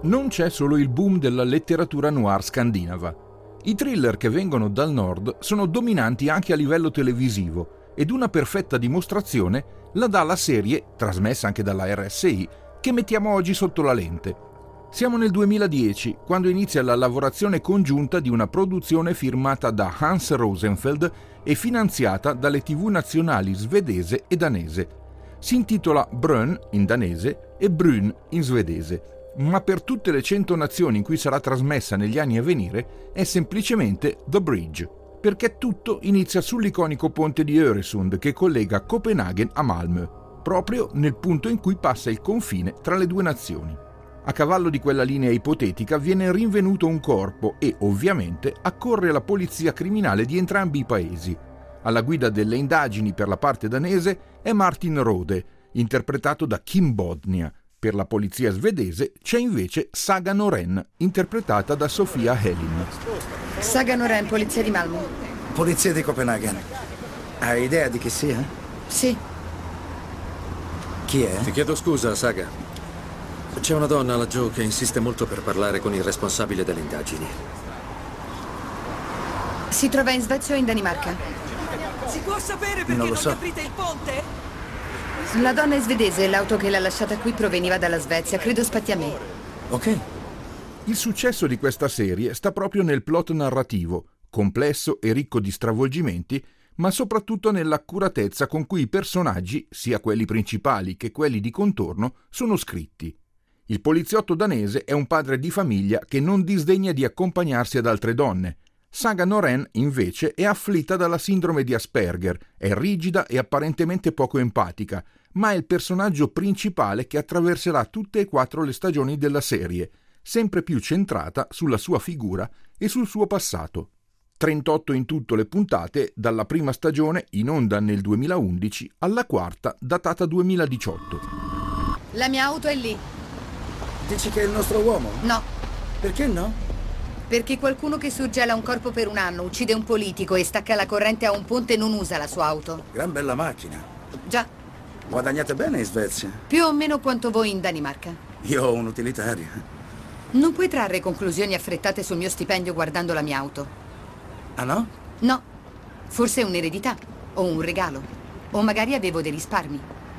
Non c'è solo il boom della letteratura noir scandinava. I thriller che vengono dal nord sono dominanti anche a livello televisivo ed una perfetta dimostrazione la dà la serie, trasmessa anche dalla RSI, che mettiamo oggi sotto la lente. Siamo nel 2010, quando inizia la lavorazione congiunta di una produzione firmata da Hans Rosenfeld e finanziata dalle TV nazionali svedese e danese. Si intitola Brön in danese e Bryn in svedese, ma per tutte le 100 nazioni in cui sarà trasmessa negli anni a venire è semplicemente The Bridge, perché tutto inizia sull'iconico ponte di Öresund che collega Copenaghen a Malmö, proprio nel punto in cui passa il confine tra le due nazioni. A cavallo di quella linea ipotetica viene rinvenuto un corpo e, ovviamente, accorre la polizia criminale di entrambi i paesi. Alla guida delle indagini per la parte danese è Martin Rode, interpretato da Kim Bodnia. Per la polizia svedese c'è invece Saga Norén, interpretata da Sofia Helin. Saga Norén, polizia di Malmö. Polizia di Copenaghen. Hai idea di chi sia? Sì. Chi è? Ti chiedo scusa, Saga. C'è una donna laggiù che insiste molto per parlare con il responsabile delle indagini. Si trova in Svezia o in Danimarca? Si può sapere perché non aprite il ponte? La donna è svedese, l'auto che l'ha lasciata qui proveniva dalla Svezia, credo spatti a me. Ok. Il successo di questa serie sta proprio nel plot narrativo, complesso e ricco di stravolgimenti, ma soprattutto nell'accuratezza con cui i personaggi, sia quelli principali che quelli di contorno, sono scritti. Il poliziotto danese è un padre di famiglia che non disdegna di accompagnarsi ad altre donne. Saga Norén, invece, è afflitta dalla sindrome di Asperger, è rigida e apparentemente poco empatica, ma è il personaggio principale che attraverserà tutte e 4 le stagioni della serie, sempre più centrata sulla sua figura e sul suo passato. 38 in tutto le puntate, dalla prima stagione, in onda nel 2011, alla quarta, datata 2018. La mia auto è lì. Dici che è il nostro uomo? No. Perché no? Perché qualcuno che surgela un corpo per un anno, uccide un politico e stacca la corrente a un ponte e non usa la sua auto. Gran bella macchina. Già. Guadagnate bene in Svezia? Più o meno quanto voi in Danimarca. Io ho un utilitario. Non puoi trarre conclusioni affrettate sul mio stipendio guardando la mia auto. Ah no? No. Forse è un'eredità. O un regalo. O magari avevo dei risparmi.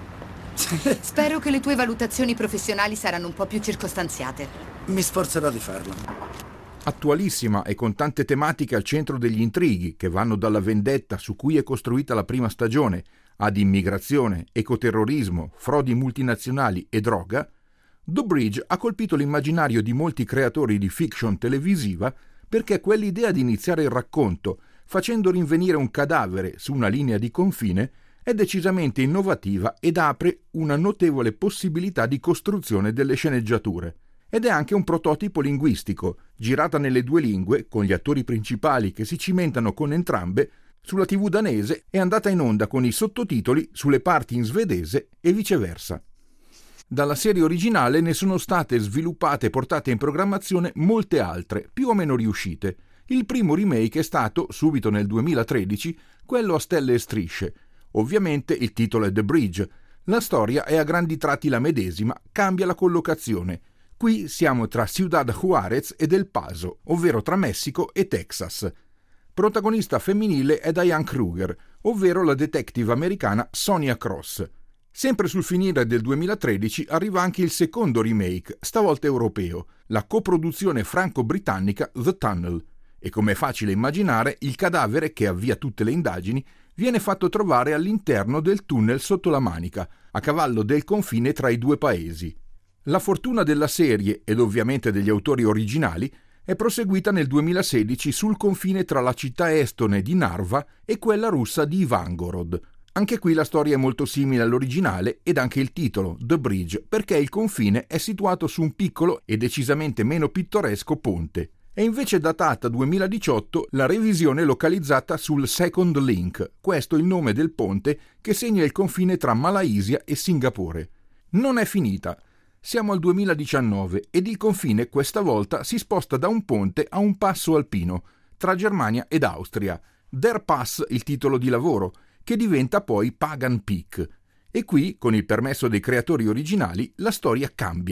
Spero che le tue valutazioni professionali saranno un po' più circostanziate. Mi sforzerò di farlo. Attualissima e con tante tematiche al centro degli intrighi, che vanno dalla vendetta su cui è costruita la prima stagione, ad immigrazione, ecoterrorismo, frodi multinazionali e droga, The Bridge ha colpito l'immaginario di molti creatori di fiction televisiva perché quell'idea di iniziare il racconto facendo rinvenire un cadavere su una linea di confine è decisamente innovativa ed apre una notevole possibilità di costruzione delle sceneggiature. Ed è anche un prototipo linguistico, girata nelle 2 lingue, con gli attori principali che si cimentano con entrambe, sulla TV danese è andata in onda con i sottotitoli sulle parti in svedese e viceversa. Dalla serie originale ne sono state sviluppate e portate in programmazione molte altre, più o meno riuscite. Il primo remake è stato, subito nel 2013, quello a stelle e strisce. Ovviamente il titolo è The Bridge. La storia è a grandi tratti la medesima, cambia la collocazione. Qui siamo tra Ciudad Juárez ed El Paso, ovvero tra Messico e Texas. Protagonista femminile è Diane Kruger, ovvero la detective americana Sonia Cross. Sempre sul finire del 2013 arriva anche il secondo remake, stavolta europeo, la coproduzione franco-britannica The Tunnel. E come è facile immaginare, il cadavere che avvia tutte le indagini viene fatto trovare all'interno del tunnel sotto la Manica, a cavallo del confine tra i 2 paesi. La fortuna della serie, ed ovviamente degli autori originali, è proseguita nel 2016 sul confine tra la città estone di Narva e quella russa di Ivangorod. Anche qui la storia è molto simile all'originale ed anche il titolo, The Bridge, perché il confine è situato su un piccolo e decisamente meno pittoresco ponte. È invece datata 2018 la revisione localizzata sul Second Link, questo è il nome del ponte che segna il confine tra Malaysia e Singapore. Non è finita. Siamo al 2019 ed il confine questa volta si sposta da un ponte a un passo alpino, tra Germania ed Austria. Der Pass il titolo di lavoro, che diventa poi Pagan Peak. E qui, con il permesso dei creatori originali, la storia cambia.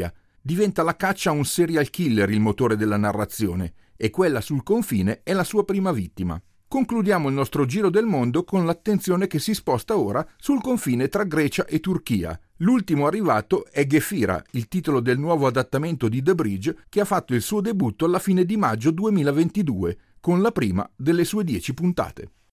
Diventa la caccia a un serial killer il motore della narrazione e quella sul confine è la sua prima vittima. Concludiamo il nostro giro del mondo con l'attenzione che si sposta ora sul confine tra Grecia e Turchia. L'ultimo arrivato è Ghefira, il titolo del nuovo adattamento di The Bridge che ha fatto il suo debutto alla fine di maggio 2022, con la prima delle sue 10 puntate.